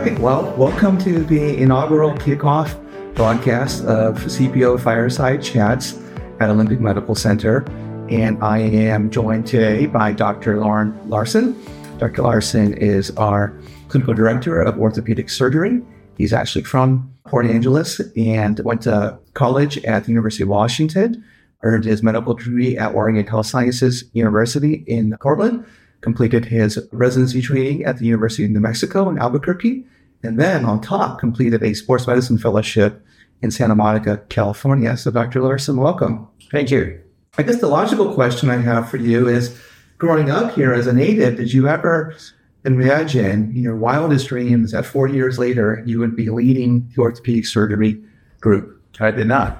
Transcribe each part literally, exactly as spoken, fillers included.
right. Well, welcome to the inaugural kickoff broadcast of C P O Fireside Chats at Olympic Medical Center. And I am joined today by Doctor Lauren Larson. Doctor Larson is our clinical director of orthopedic surgery. He's actually from Port Angeles and went to college at the University of Washington, earned his medical degree at Oregon Health Sciences University in Portland, completed his residency training at the University of New Mexico in Albuquerque, and then on top completed a sports medicine fellowship in Santa Monica, California. So Doctor Larson, welcome. Thank you. I guess the logical question I have for you is, growing up here as a native, did you ever imagine in your wildest dreams that forty years later you would be leading the orthopedic surgery group? I did not.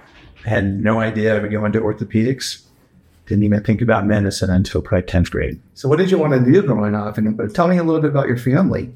I had no idea I would go into orthopedics. Didn't even think about medicine until probably tenth grade. So what did you want to do growing up? And tell me a little bit about your family.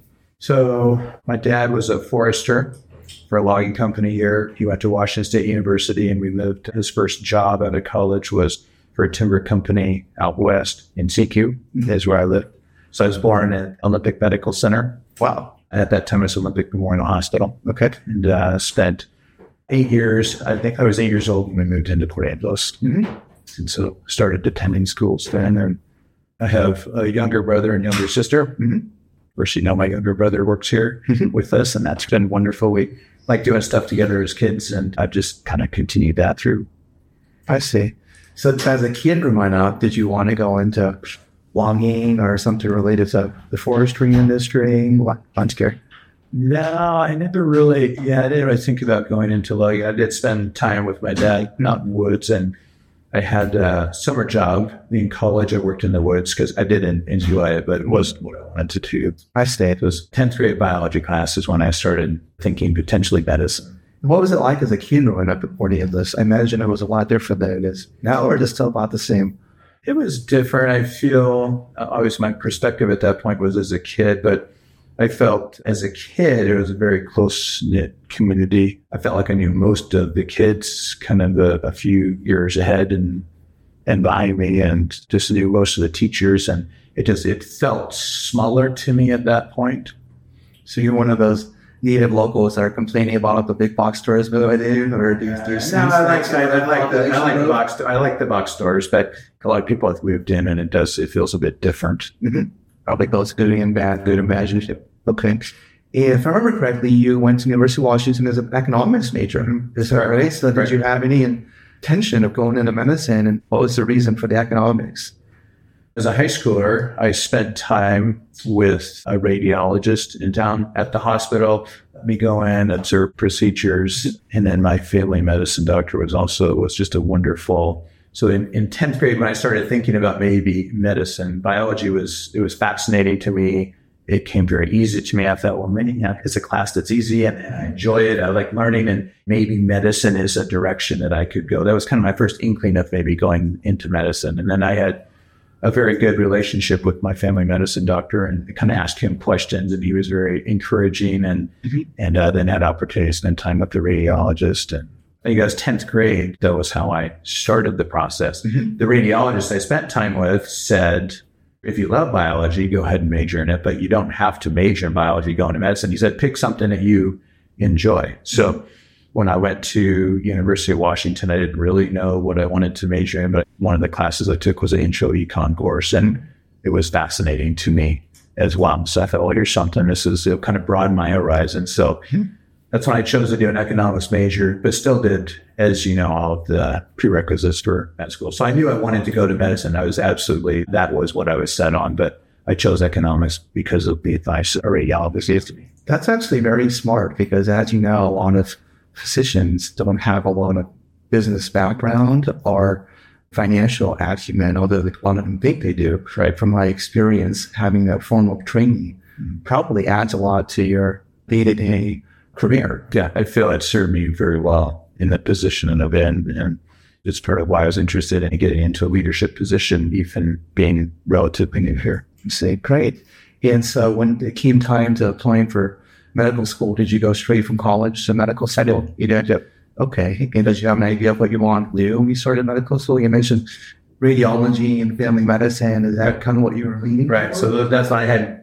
So my dad was a forester for a logging company here. He went to Washington State University and we moved. His first job out of college was for a timber company out west in C Q, is where I lived. So I was born at Olympic Medical Center. Wow. At that time, it was Olympic Memorial Hospital. Okay. And uh, spent eight years. I think I was eight years old when we moved into Port Angeles. Mm-hmm. And so started attending schools then. And I have a younger brother and younger sister. Mm-hmm. Of course, you know, my younger brother works here Mm-hmm. with us, and that's been wonderful. We like doing stuff together as kids, and I've just kind of continued that through. I see. So as a kid growing up, did you want to go into logging or something related to the forestry industry? I'm scared. No, I never really, yeah, I didn't really think about going into logging. I did spend time with my dad out in the woods, and I had a summer job in college. I worked in the woods because I didn't enjoy it, but it wasn't what I wanted to do. I stayed. It was tenth grade biology classes when I started thinking potentially medicine. What was it like as a kid growing up at Port Angeles? I imagine it was a lot different than it is now, or just still about the same? It was different. I feel, uh, obviously my perspective at that point was as a kid, but I felt as a kid, it was a very close-knit community. I felt like I knew most of the kids kind of a, a few years ahead and and behind me, and just knew most of the teachers. And it just, it felt smaller to me at that point. So you're one of those native locals that are complaining about the big box stores, but I do, or do you, do you no, I like, I, I like the, I like the box, I like the box stores, but a lot of people have moved in, and it does, it feels a bit different. Mm-hmm. Probably both good and bad, good and bad. Okay. If I remember correctly, you went to the University of Washington as an economics major. Is that right? So did you have any intention of going into medicine, and what was the reason for the economics? As a high schooler, I spent time with a radiologist in town at the hospital. Let me go in, observe procedures. And then my family medicine doctor was also, was just a wonderful. So in, in tenth grade, when I started thinking about maybe medicine, biology was, it was fascinating to me. It came very easy to me. I thought, well, maybe yeah, it's a class that's easy and I enjoy it. I like learning, and maybe medicine is a direction that I could go. That was kind of my first inkling of maybe going into medicine. And then I had a very good relationship with my family medicine doctor, and I kind of asked him questions, and he was very encouraging, and mm-hmm. and uh, then had opportunity to spend time with the radiologist. And I think it was tenth grade. That was how I started the process. Mm-hmm. The radiologist I spent time with said, if you love biology, go ahead and major in it, but you don't have to major in biology, go into medicine. He said, pick something that you enjoy. So mm-hmm. when I went to University of Washington, I didn't really know what I wanted to major in, but one of the classes I took was an intro econ course, and it was fascinating to me as well. So I thought, well, here's something. This is, it'll kind of broaden my horizon. So mm-hmm. that's when I chose to do an economics major, but still did, as you know, all of the prerequisites for med school. So I knew I wanted to go to medicine. I was absolutely, that was what I was set on, but I chose economics because of the advice a radiologist gave to me. That's actually very smart, because as you know, a lot of physicians don't have a lot of business background or financial acumen, although a lot of them think they do. Right. From my experience, having that formal training mm-hmm. probably adds a lot to your day-to-day career. Yeah, I feel it served me very well in that position and I've been, and it's part of why I was interested in getting into a leadership position, even being relatively new here. Say, great. And so when it came time to applying for medical school, did you go straight from college to medical school? You did? Yep. Okay. And did you have an idea of what you want to do when you started medical school? You mentioned radiology and family medicine. Is that kind of what you were leaning Right. for? So that's why I had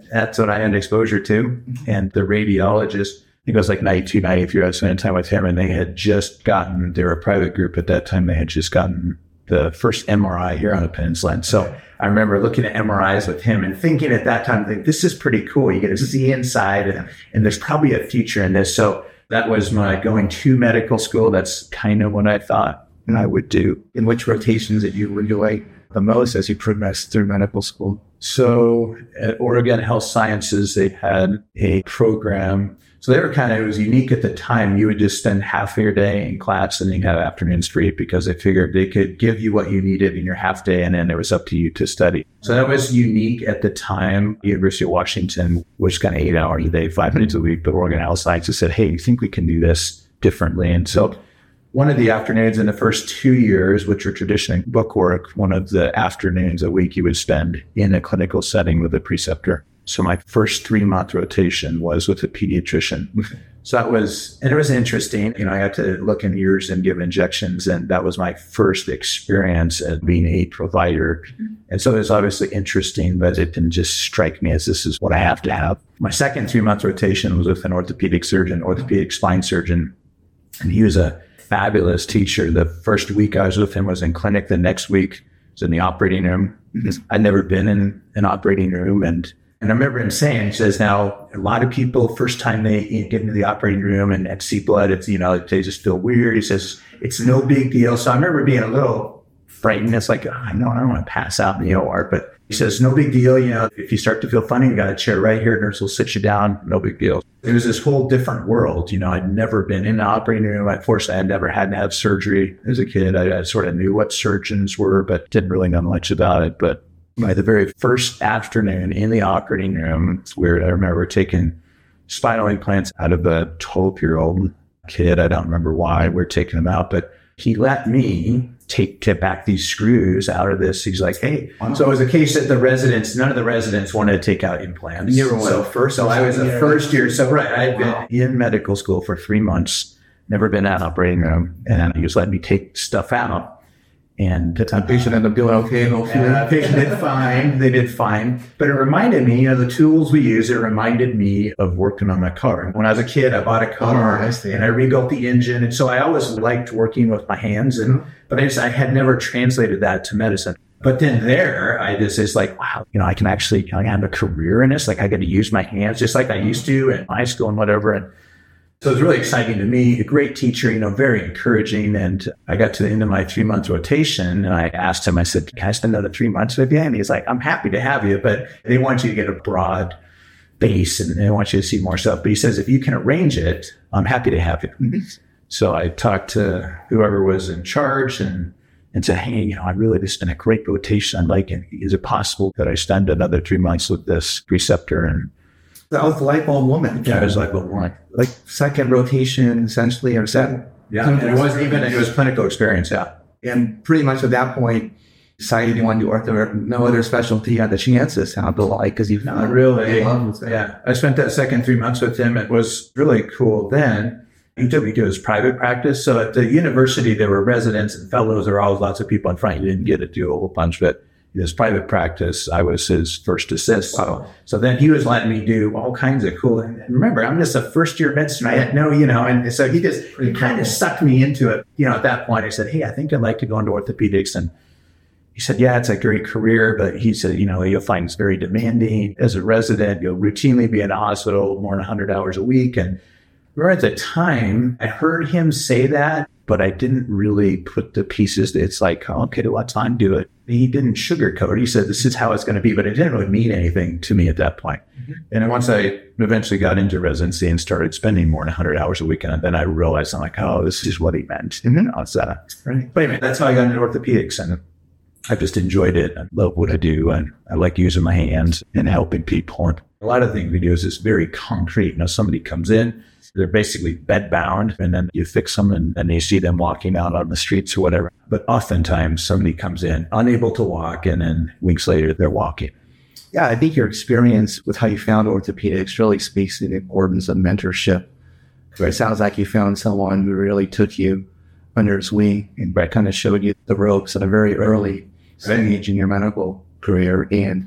that's what I had exposure to. And the radiologist, I think it was like ninety-two, ninety-three, I was spending time with him, and they had just gotten, they were a private group at that time, they had just gotten the first M R I here on the peninsula. And so I remember looking at M R Is with him and thinking at that time, like, this is pretty cool. You get to see inside, and, and there's probably a future in this. So that was my going to medical school. That's kind of what I thought I would do. In which rotations did you enjoy the most as you progressed through medical school? So at Oregon Health Sciences, they had a program. So they were kind of, it was unique at the time. You would just spend half of your day in class and then have afternoons free, because they figured they could give you what you needed in your half day, and then it was up to you to study. So that was unique at the time. The University of Washington was kind of eight hours a day, five minutes a week, but Oregon Health Sciences said, hey, you think we can do this differently? And so one of the afternoons in the first two years, which were traditionally book work, one of the afternoons a week you would spend in a clinical setting with a preceptor. So my first three-month rotation was with a pediatrician. So that was, and it was interesting. You know, I had to look in ears and give injections, and that was my first experience as being a provider. And so it was obviously interesting, but it didn't just strike me as this is what I have to have. My second three-month rotation was with an orthopedic surgeon, orthopedic spine surgeon, and he was a fabulous teacher. The first week I was with him was in clinic. The next week was in the operating room. I'd never been in an operating room, and And I remember him saying, he says, now, a lot of people, first time they get into the operating room and, and see blood, it's, you know, they just feel weird. He says, it's no big deal. So I remember being a little frightened. It's like, oh, I know, I don't want to pass out in the O R. But he says, no big deal. You know, if you start to feel funny, you got a chair right here. Nurse will sit you down. No big deal. It was this whole different world. You know, I'd never been in the operating room. Unfortunately, I'd never had to have surgery as a kid. I, I sort of knew what surgeons were, but didn't really know much about it. But by the very first afternoon in the operating room, it's weird. I remember taking spinal implants out of a twelve-year-old kid. I don't remember why we're taking them out, but he let me take, take back these screws out of this. He's like, hey. So it was a case that the residents, none of the residents wanted to take out implants. You were so first, so I was a first year. So right, I'd been in medical school for three months, never been out of operating room, and he just let me take stuff out. And the patient ended up doing okay. The patient did fine. They did fine. But it reminded me, you know, the tools we use, it reminded me of working on my car. When I was a kid, I bought a car, oh, I and I rebuilt the engine. And so I always liked working with my hands. And mm-hmm. But I just, I had never translated that to medicine. But then there, I just, it's like, wow, you know, I can actually I have a career in this. Like I get to use my hands just like I used to in high school and whatever. And so it was really exciting to me. A great teacher, you know, very encouraging. And I got to the end of my three month rotation and I asked him, I said, can I spend another three months with you? And he's like, I'm happy to have you, but they want you to get a broad base and they want you to see more stuff. But he says, if you can arrange it, I'm happy to have you. Mm-hmm. So I talked to whoever was in charge and, and said, hey, you know, I really, this has been a great rotation. I'd like it. Is it possible that I spend another three months with this preceptor? And that was the light bulb woman. Yeah, it was light bulb woman. Like second rotation, essentially, or second. Yeah, and it wasn't even, it was clinical experience, yeah. And pretty much at that point, decided you wanted to do ortho, no other specialty had the chance to sound like, because you've not really. Yeah, I spent that second three months with him. It was really cool then. He took me to his private practice. So at the university, there were residents and fellows. There were always lots of people in front. You didn't get to do a whole bunch, but his private practice, I was his first assist. So, so then he was letting me do all kinds of cool. And remember, I'm just a first year med student. I had no, you know, and so he just he kind of sucked me into it. You know, at that point, I said, hey, I think I'd like to go into orthopedics. And he said, yeah, it's a great career. But he said, you know, you'll find it's very demanding. As a resident, you'll routinely be in a hospital more than one hundred hours a week. And right at the time, I heard him say that, but I didn't really put the pieces. It's like, oh, okay, let's undo it. He didn't sugarcoat it. He said, this is how it's going to be, but it didn't really mean anything to me at that point. Mm-hmm. And then once I eventually got into residency and started spending more than one hundred hours a week, and then I realized, I'm like, oh, this is what he meant. And then I was, uh, right. But anyway, that's how I got into orthopedics, and I've just enjoyed it. I love what I do, and I like using my hands and helping people. And a lot of things we do is just very concrete. You know, somebody comes in, they're basically bed bound, and then you fix them and, and you see them walking out on the streets or whatever. But oftentimes somebody comes in unable to walk, and then weeks later they're walking. Yeah, I think your experience with how you found orthopedics really speaks to the importance of mentorship. Where it sounds like you found someone who really took you under his wing and kind of showed you the ropes at a very early stage in your medical career. And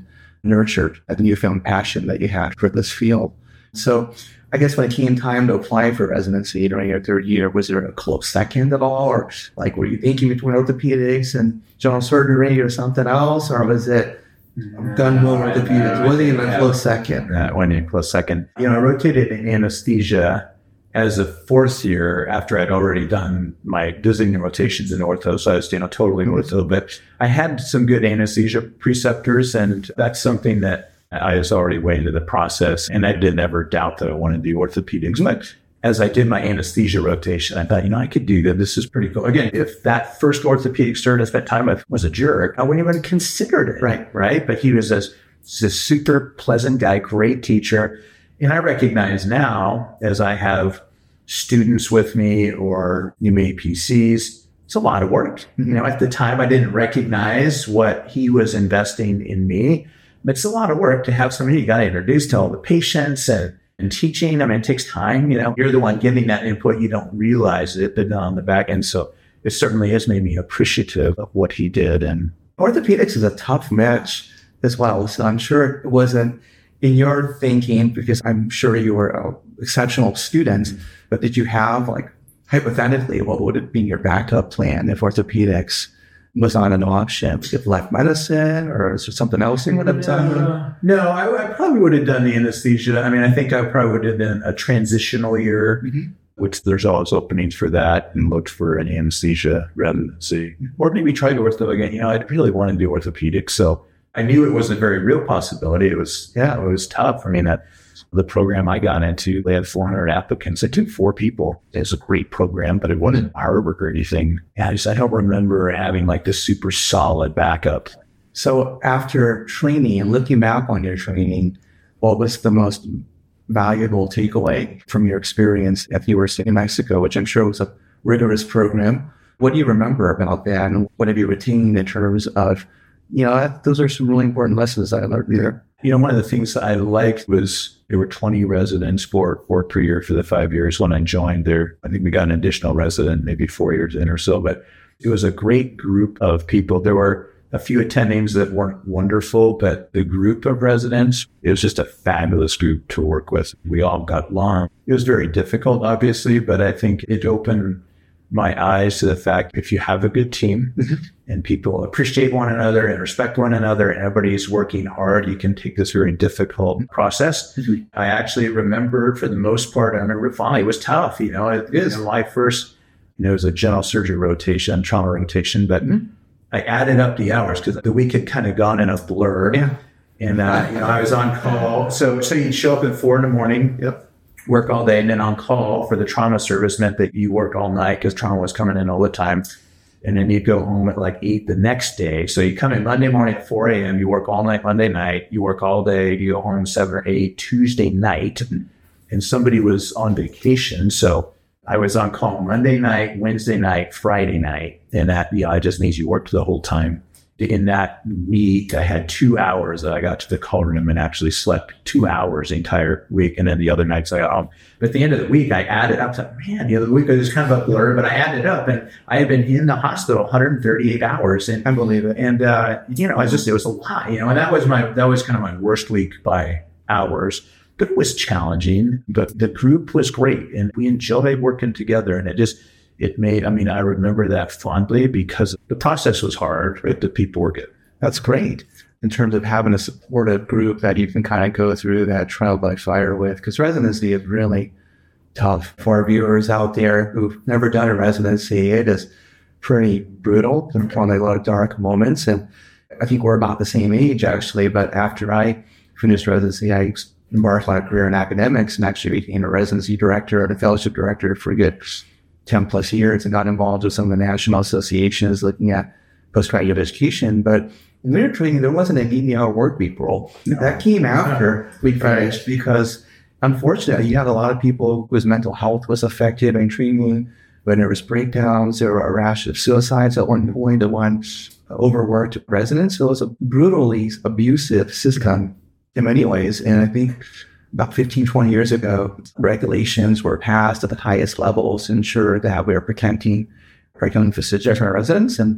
nurtured a newfound passion that you had for this field. So I guess when it came time to apply for residency during your third year, was there a close second at all? Or like, were you thinking between orthopedics and general surgery or something else? Or was it gun home orthopedics? Was it even a close second? That went in a close second. You know, I rotated in anesthesia as a fourth year after I'd already done my visiting rotations in ortho. So I was, you know, totally ortho, but I had some good anesthesia preceptors, and that's something that I was already way into the process, and I didn't ever doubt that I wanted to do orthopedics. But as I did my anesthesia rotation, I thought, you know, I could do that. This is pretty cool. Again, if that first orthopedic surgeon at that time was a jerk, I wouldn't even have considered it. Right. Right. But he was a, a super pleasant guy, great teacher. And I recognize now, as I have students with me or new A P Cs, it's a lot of work. You know, at the time, I didn't recognize what he was investing in me. But it's a lot of work to have somebody you got to introduce to all the patients and, and teaching. I mean, it takes time. You know, you're the one giving that input. You don't realize it, but on the back end. So it certainly has made me appreciative of what he did. And orthopedics is a tough match as well. So I'm sure it wasn't in your thinking, because I'm sure you were an exceptional student, mm-hmm. but did you have, like, hypothetically, what would it be your backup plan if orthopedics was on an option? If left medicine, or is there something else you would have done? No, I, I probably would have done the anesthesia. I mean, I think I probably would have done a transitional year, mm-hmm. which there's always openings for that, and looked for an anesthesia rather than see. Or maybe try ortho again. You know, I really want to do orthopedics, so I knew it was a very real possibility. It was, yeah, it was tough. I mean, that the program I got into, they had four hundred applicants. I took four people. It was a great program, but it wasn't hard work or anything. Yeah, I just, I don't remember having like this super solid backup. So after training and looking back on your training, what was the most valuable takeaway from your experience at the University of New Mexico, which I'm sure was a rigorous program? What do you remember about that? And what have you retained in terms of, you know, those are some really important lessons I learned there. You know, one of the things I liked was there were twenty residents, four, four per year for the five years when I joined there. I think we got an additional resident maybe four years in or so, but it was a great group of people. There were a few attendings that weren't wonderful, but the group of residents, it was just a fabulous group to work with. We all got along. It was very difficult, obviously, but I think it opened my eyes to the fact if you have a good team and people appreciate one another and respect one another and everybody's working hard, you can take this very difficult process. Mm-hmm. I actually remember, for the most part, I remember fine. It was tough. You know, it is. You know, my first, you know, it was a general surgery rotation, trauma rotation, but mm-hmm. I added up the hours because the week had kind of gone in a blur. Yeah. And, uh, you know, I was on call. So, so you'd show up at four in the morning. Yep. Work all day, and then on call for the trauma service meant that you work all night because trauma was coming in all the time. And then you'd go home at like eight the next day. So you come in Monday morning at four a.m., you work all night Monday night, you work all day, you go home seven or eight Tuesday night, and somebody was on vacation. So I was on call Monday night, Wednesday night, Friday night, and that, yeah, it just means you worked the whole time. In that week, I had two hours that I got to the call room and actually slept two hours the entire week. And then the other nights I got home. But at the end of the week, I added up to, man, the other week it was kind of a blur, but I added up and I had been in the hospital one hundred thirty-eight hours. And I believe it. And, uh, you know, I just, it was a lot, you know, and that was my, that was kind of my worst week by hours. But it was challenging, but the group was great and we enjoyed working together. And it just, it made, I mean, I remember that fondly because the process was hard, right? The people were good. That's great in terms of having a supportive group that you can kind of go through that trial by fire with, because residency is really tough for our viewers out there who've never done a residency. It is pretty brutal and probably a lot of dark moments. And I think we're about the same age, actually. But after I finished residency, I embarked on a career in academics and actually became a residency director and a fellowship director for a good ten plus years and got involved with some of the national associations looking at postgraduate education. But in their training, there wasn't an eighty-hour work week rule. No. That came after no. we finished because, unfortunately, you had a lot of people whose mental health was affected by training. When there was breakdowns, there were a rash of suicides at one point, and one overworked residents. So it was a brutally abusive system in many ways. And I think about fifteen, twenty years ago, regulations were passed at the highest levels to ensure that we are protecting our young physicians and our residents. And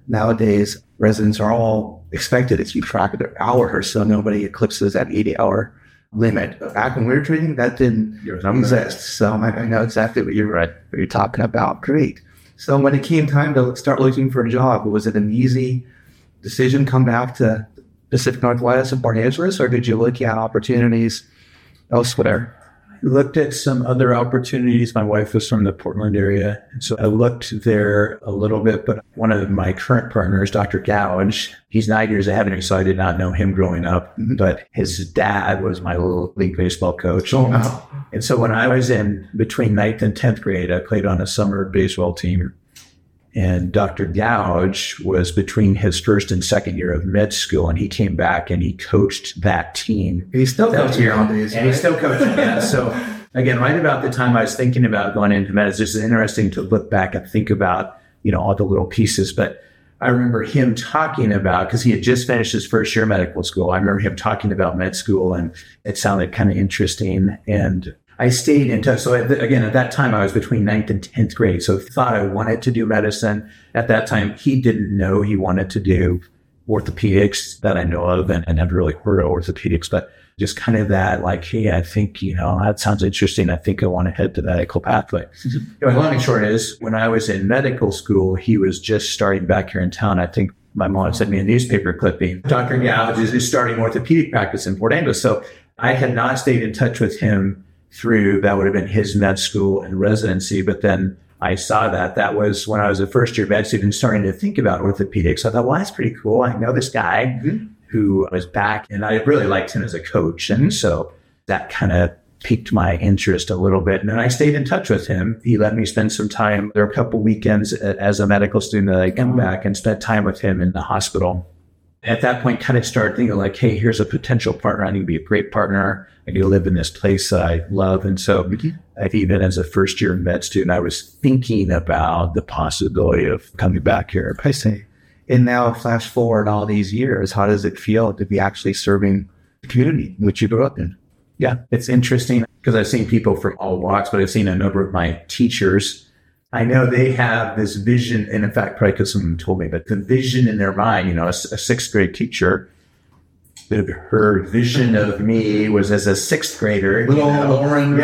nowadays residents are all expected to keep track of their hours so nobody eclipses that eighty hour limit. Back when we were training, that didn't exist. So I, I know exactly what you're, what you're talking about. Great. So when it came time to start looking for a job, was it an easy decision come back to Pacific Northwest and Port Angeles, or did you look at opportunities elsewhere? I looked at some other opportunities. My wife was from the Portland area, so I looked there a little bit, but one of my current partners, Doctor Gouge, he's nine years ahead of me, so I did not know him growing up, but his dad was my little league baseball coach. Oh, wow. And so when I was in between ninth and tenth grade, I played on a summer baseball team. And Doctor Gouge was between his first and second year of med school, and he came back and he coached that team. And he's still coaching nowadays. And he's still coaching, yeah. So again, right about the time I was thinking about going into med, it's just interesting to look back and think about, you know, all the little pieces. But I remember him talking about, because he had just finished his first year of medical school. I remember him talking about med school, and it sounded kind of interesting. And I stayed in touch. So again, at that time, I was between ninth and tenth grade. So thought I wanted to do medicine. At that time, he didn't know he wanted to do orthopedics that I know of, and, and never really heard of orthopedics, but just kind of that, like, hey, I think, you know, that sounds interesting. I think I want to head to that medical pathway. You know, long and short is, when I was in medical school, he was just starting back here in town. I think my mom sent me a newspaper clipping. Doctor Gouge is, is starting orthopedic practice in Port Angeles. So I had not stayed in touch with him through, that would have been his med school and residency. But then I saw that that was when I was a first year med student starting to think about orthopedics. I thought, well, that's pretty cool. I know this guy mm-hmm. who was back, and I really liked him as a coach. And so that kind of piqued my interest a little bit. And then I stayed in touch with him. He let me spend some time. There were a couple weekends as a medical student that I come back and spent time with him in the hospital. At that point, kind of started thinking like, hey, here's a potential partner. I need to be a great partner. I need to live in this place that I love. And so I even as a first year med student, I was thinking about the possibility of coming back here. I say, and now flash forward all these years, how does it feel to be actually serving the community which you grew up in? Yeah, it's interesting because I've seen people from all walks, but I've seen a number of my teachers. I know they have this vision, and in fact, probably because someone told me, but the vision in their mind, you know, a, a sixth grade teacher, her vision of me was as a sixth grader. Little Lauren,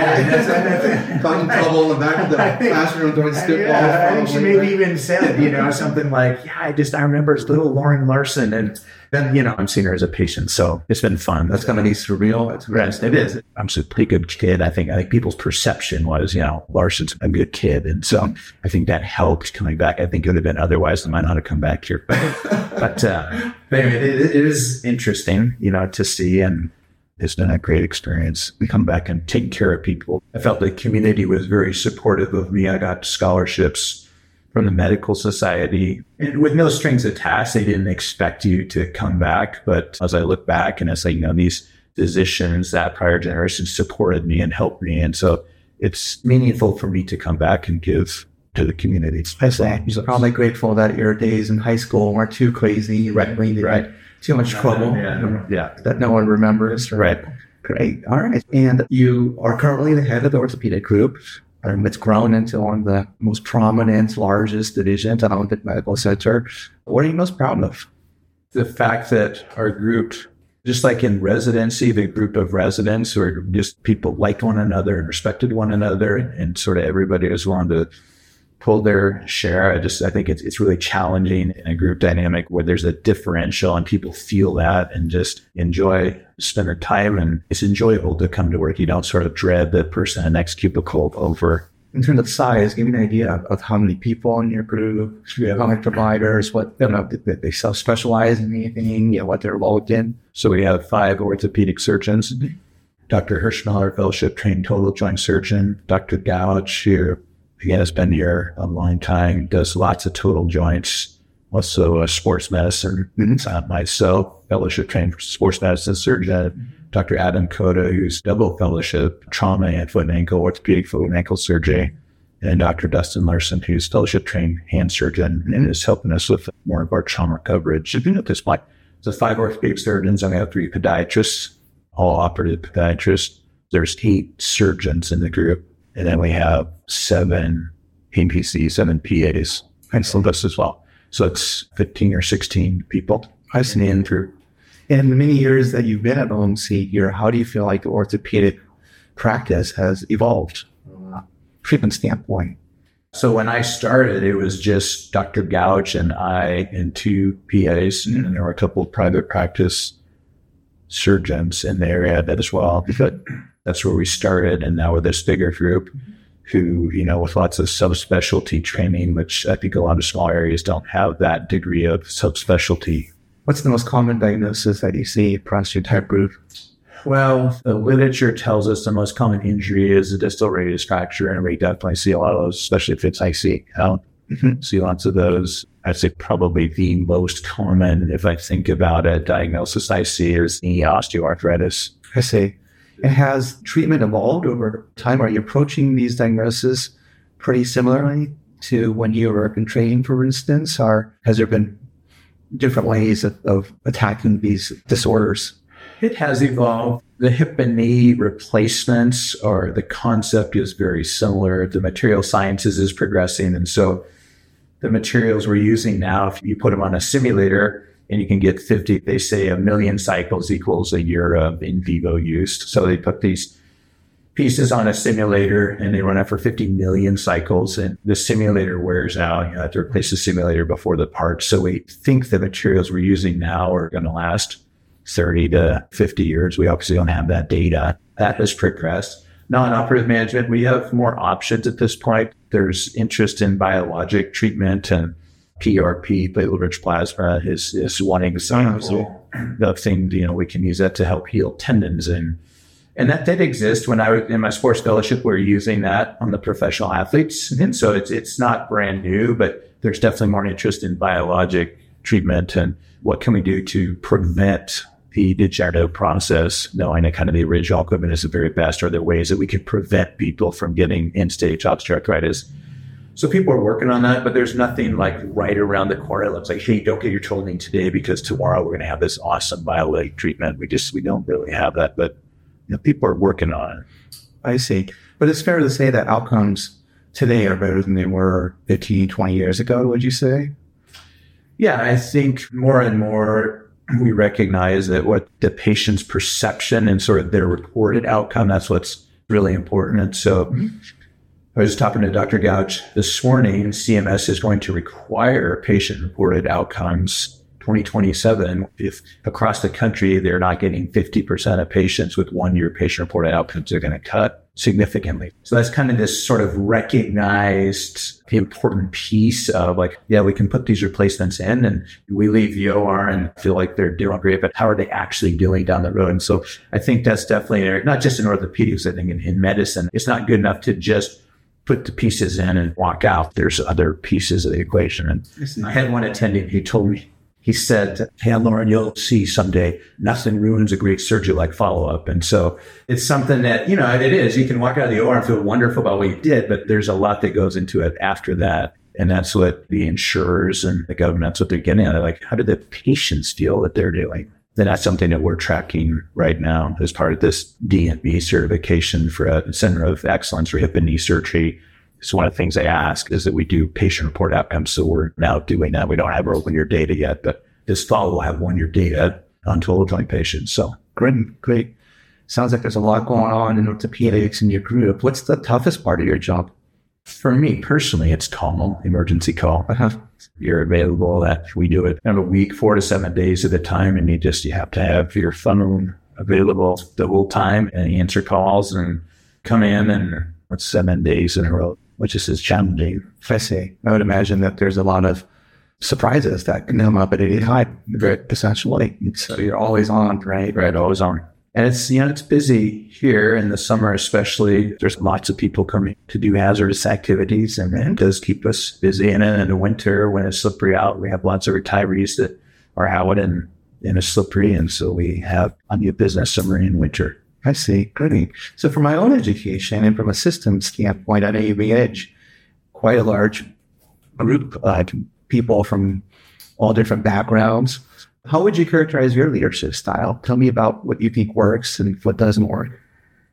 yeah, finding trouble in the back of the classroom doing spitballs. I think she maybe even said, you know, something like, yeah, I just, I remember it's little Lauren Larson. And then, you know, I'm seeing her as a patient. So it's been fun. That's going to be surreal. It's rest. It is. I'm a pretty good kid. I think, I think people's perception was, you know, Larson's a good kid. And so I think that helped coming back. I think it would have been otherwise, I might not have come back here. But, but, uh, but anyway, it, it is interesting, you know, to see, and it's been a great experience. We come back and take care of people. I felt the community was very supportive of me. I got scholarships from the medical society, and with no strings attached. They didn't expect you to come back. But as I look back, and it's like, you know, these physicians that prior generation supported me and helped me. And so it's meaningful for me to come back and give to the community. I say, you're probably grateful that your days in high school weren't too crazy, right? right. Too much trouble. Yeah. yeah. That no one remembers. Right. Great. All right. And you are currently the head of the orthopedic group. Um, it's grown into one of the most prominent, largest divisions at Olympic Medical Center. What are you most proud of? The fact that our group, just like in residency, the group of residents were just people liked one another and respected one another, and sort of everybody was willing to pull their share. I just, I think it's it's really challenging in a group dynamic where there's a differential and people feel that and just enjoy spending time, and it's enjoyable to come to work. You don't sort of dread the person in the next cubicle over. In terms of size, give me an idea of, of how many people in your group, how many providers, what, you know, they, they self-specialize in anything, you know, what they're involved in. So we have five orthopedic surgeons. Doctor Hirschmaler, fellowship trained total joint surgeon. Doctor Gouge, here, again, has been here a long time, does lots of total joints, also a sports medicine. Mm-hmm. Myself, fellowship trained sports medicine surgeon. Doctor Adam Cota, who's double fellowship, trauma and foot and ankle, orthopedic foot and ankle surgery. And Doctor Dustin Larson, who's fellowship trained hand surgeon and is helping us with more of our trauma coverage. At this point, so five orthopedic surgeons, and we have three podiatrists, all operative podiatrists. There's eight surgeons in the group. And then we have seven P P Cs, seven P As, and Sylvester as well. So it's fifteen or sixteen people. I see. And through. In the many years that you've been at O M C here, how do you feel like the orthopedic practice has evolved from a treatment standpoint? So when I started, it was just Doctor Gouch and I and two P As, and there were a couple of private practice surgeons in the area as well. But that's where we started, and now we're this bigger group who, you know, with lots of subspecialty training, which I think a lot of small areas don't have that degree of subspecialty. What's the most common diagnosis that you see across your type group? Well, the literature tells us the most common injury is a distal radius fracture, and we definitely see a lot of those, especially if it's I C. I don't mm-hmm. see lots of those. I'd say probably the most common, if I think about a diagnosis I see, is knee osteoarthritis. I see. And has treatment evolved over time? Are you approaching these diagnoses pretty similarly to when you were in training, for instance, or has there been different ways of, of attacking these disorders? It has evolved. The hip and knee replacements, or the concept, is very similar. The material sciences is progressing. And so the materials we're using now, if you put them on a simulator and you can get fifty, they say a million cycles equals a year of in vivo use. So they put these pieces on a simulator and they run it for fifty million cycles, and the simulator wears out. You have to replace the simulator before the parts. So we think the materials we're using now are going to last thirty to fifty years. We obviously don't have that data. That has progressed. Non-operative management, we have more options at this point. There's interest in biologic treatment, and P R P, platelet-rich plasma, is, is one example. The thing, you know, we can use that to help heal tendons. And and that did exist when I was in my sports fellowship. We were using that on the professional athletes. And so it's it's not brand new, but there's definitely more interest in biologic treatment and what can we do to prevent the degenerative process, knowing that kind of the original equipment is the very best. Are there ways that we can prevent people from getting end-stage osteoarthritis? So people are working on that, but there's nothing like right around the corner. It looks like, hey, don't get your toenail today because tomorrow we're going to have this awesome biologic treatment. We just, we don't really have that, but you know, people are working on it. I see. But it's fair to say that outcomes today are better than they were fifteen, twenty years ago, would you say? Yeah, I think more and more we recognize that what the patient's perception and sort of their reported outcome, that's what's really important. And so mm-hmm. I was talking to Doctor Gouch this morning. C M S is going to require patient-reported outcomes twenty twenty-seven. If across the country they're not getting fifty percent of patients with one-year patient-reported outcomes, they're going to cut significantly. So that's kind of this sort of recognized important piece of like, yeah, we can put these replacements in and we leave the O R and feel like they're doing great, but how are they actually doing down the road? And so I think that's definitely, not just in orthopedics, I think in, in medicine, it's not good enough to just put the pieces in and walk out. There's other pieces of the equation. And I had one attending who told me, he said, hey, Lauren, you'll see someday nothing ruins a great surgery like follow-up. And so it's something that, you know, it is. You can walk out of the O R and feel wonderful about what you did, but there's a lot that goes into it after that. And that's what the insurers and the government, that's what they're getting at. They're like, how do the patients feel that they're doing? Then that's something that we're tracking right now as part of this D N B certification for a Center of Excellence for Hip and Knee Surgery. So one of the things they ask is that we do patient-reported outcomes. So we're now doing that. We don't have our one-year data yet, but this fall we'll have one-year data on total joint patients. So great, great. Sounds like there's a lot going on in orthopedics in your group. What's the toughest part of your job? For me personally, it's call, emergency call. Uh-huh. You're available. That we do it in a week, four to seven days at a time, and you just you have to have your phone available the whole time and answer calls and come in and it's seven days in a row, which is just challenging. I see. I would imagine that there's a lot of surprises that can come up at any time, right, essentially. So you're always on, right? Right, always on. And it's, you know, it's busy here in the summer, especially. There's lots of people coming to do hazardous activities, and it does keep us busy. And then in the winter, when it's slippery out, we have lots of retirees that are out and, and it's slippery. And so we have a new business summer and winter. I see. Great. So from my own education and from a systems standpoint, I know you manage quite a large group of people from all different backgrounds. How would you characterize your leadership style? Tell me about what you think works and what doesn't work.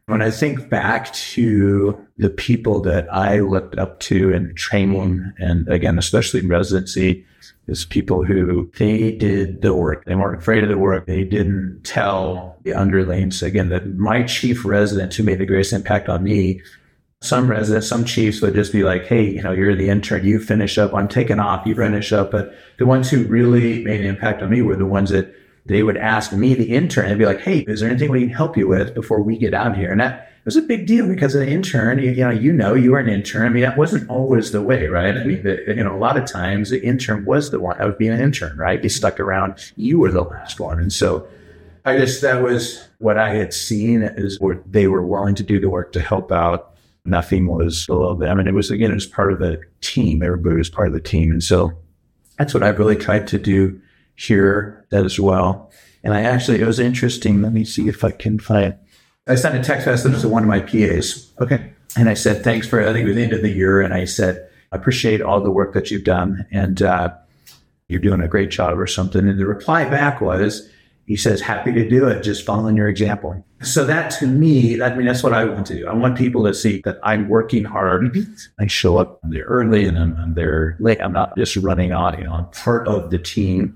When I think back to the people that I looked up to in training, and again, especially in residency, is people who they did the work. They weren't afraid of the work. They didn't tell the underlings. Again, that my chief resident who made the greatest impact on me, some residents, some chiefs would just be like, hey, you know, you're the intern, you finish up, I'm taking off, you finish up. But the ones who really made an impact on me were the ones that they would ask me, the intern, and be like, hey, is there anything we can help you with before we get out here? And that was a big deal because an intern, you, you know, you know, you were an intern. I mean, that wasn't always the way, right? I mean, the, you know, a lot of times the intern was the one that would be an intern, right? You stuck around, you were the last one. And so I just, that was what I had seen is where they were willing to do the work to help out. Nothing was below them. I mean, it was, again, it was part of the team. Everybody was part of the team. And so that's what I've really tried to do here as well. And I actually, it was interesting. Let me see if I can find, I sent a text message to one of my P As. Okay. And I said, thanks for, I think it was the end of the year. And I said, I appreciate all the work that you've done. And uh, you're doing a great job or something. And the reply back was, he says, happy to do it. Just following your example. So that to me, that, I mean, that's what I want to do. I want people to see that I'm working hard. Mm-hmm. I show up there early and I'm, I'm there late. I'm not just running on, you know, I'm part of the team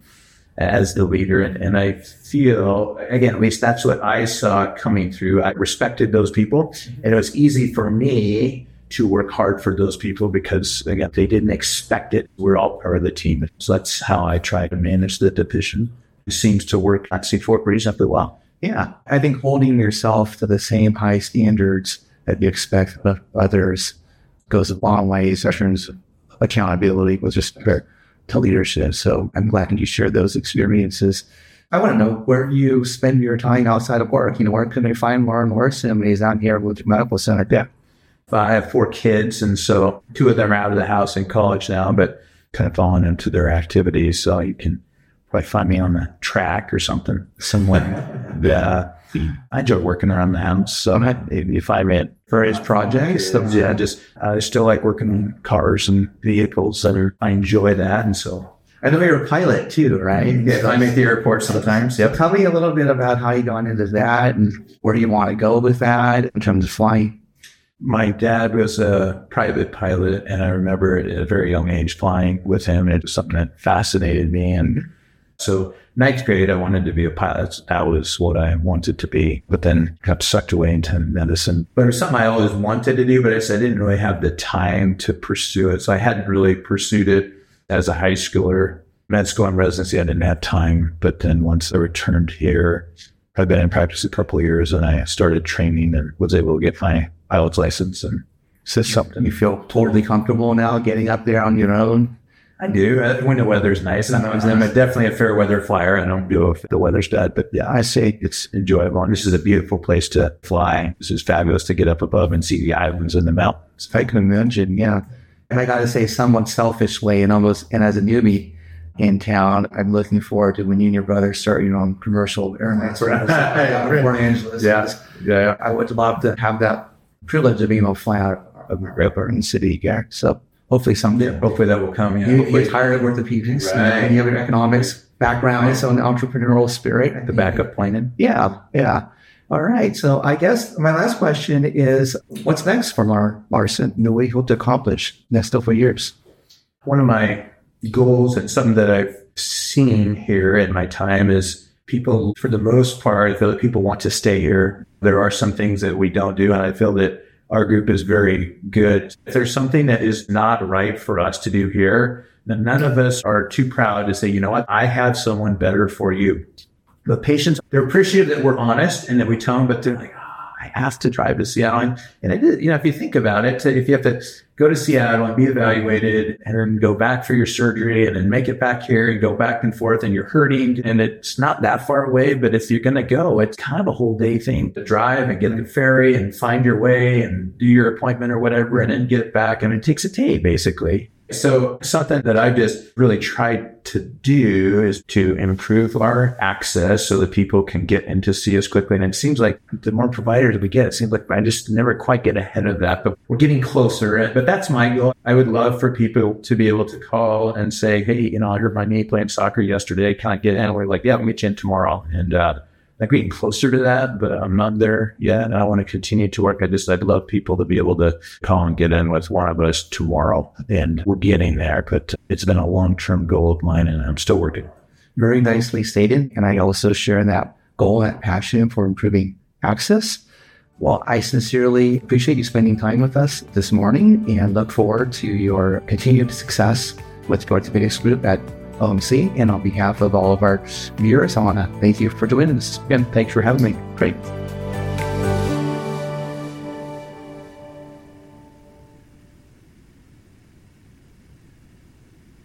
as the leader. And, and I feel, again, at least that's what I saw coming through. I respected those people. And it was easy for me to work hard for those people because, again, they didn't expect it. We're all part of the team. So that's how I try to manage the division. It seems to work at C four reasonably well. Yeah. I think holding yourself to the same high standards that you expect of others goes a long way in terms of accountability with respect to leadership. So I'm glad that you shared those experiences. I want to know where you spend your time outside of work. You know, where can I find Lauren Morrison when he's out here with the medical center? Yeah. I have four kids, and so two of them are out of the house in college now, but kind of falling into their activities. So you can probably find me on the track or something, somewhat. Yeah. I enjoy working around the house. So if I read various projects, so yeah, just I still like working on cars and vehicles. That are, I enjoy that. And so I know you're a pilot too, right? Yeah, I make the airport sometimes. Yep. Tell me a little bit about how you got into that and where do you want to go with that in terms of flying? My dad was a private pilot, and I remember at a very young age flying with him. And it was something that fascinated me. And so ninth grade, I wanted to be a pilot. That was what I wanted to be, but then got sucked away into medicine. But it was something I always wanted to do, but I said I didn't really have the time to pursue it. So I hadn't really pursued it as a high schooler. Med school and residency, I didn't have time. But then once I returned here, I'd been in practice a couple of years, and I started training and was able to get my pilot's license. And is this something you feel totally comfortable now getting up there on your own? I do. When the weather's nice. I'm, I'm definitely a fair weather flyer. I don't do it if the weather's bad, but yeah, I say it's enjoyable. And this is a beautiful place to fly. This is fabulous to get up above and see the islands and the mountains. I can imagine, yeah. And I got to say, somewhat selfishly and almost, and as a newbie in town, I'm looking forward to when you and your brother start your own commercial airline service. Port Angeles. Yeah. Yeah. I would love to have that privilege of being able to fly out of a river in the city here. So hopefully someday. Yeah, hopefully that will come. Yeah. You, you're tired of orthopedics, right. And you have an economics background, right. So an entrepreneurial spirit. The backup planning. Yeah, yeah. All right. So I guess my last question is, what's next for Lauren Morrison? What do we hope to accomplish next couple of years? One of my goals and something that I've seen here in my time is people, for the most part, I feel that people want to stay here. There are some things that we don't do, and I feel that our group is very good. If there's something that is not right for us to do here, then none of us are too proud to say, you know what, I have someone better for you. The patients, they're appreciative that we're honest and that we tell them, but they're like, oh, I have to drive to Seattle. And it is, you know, if you think about it, if you have to go to Seattle and be evaluated and then go back for your surgery and then make it back here and go back and forth and you're hurting and it's not that far away, but if you're going to go, it's kind of a whole day thing to drive and get in the ferry and find your way and do your appointment or whatever and then get back. I mean, it takes a day basically. So something that I just really tried to do is to improve our access so that people can get in to see us quickly. And it seems like the more providers we get, it seems like I just never quite get ahead of that, but we're getting closer. But that's my goal. I would love for people to be able to call and say, hey, you know, I heard my knee playing soccer yesterday. Can I get in? And we're like, yeah, I'll meet you in tomorrow. And uh, like getting closer to that, but I'm not there yet. And I want to continue to work. I just, I'd love people to be able to call and get in with one of us tomorrow. And we're getting there, but it's been a long-term goal of mine and I'm still working. Very nicely stated. And I also share that goal, that passion for improving access. Well, I sincerely appreciate you spending time with us this morning and look forward to your continued success with the orthopedics group at O M C. And on behalf of all of our viewers, I want to thank you for joining us. Again, thanks for having me. Great.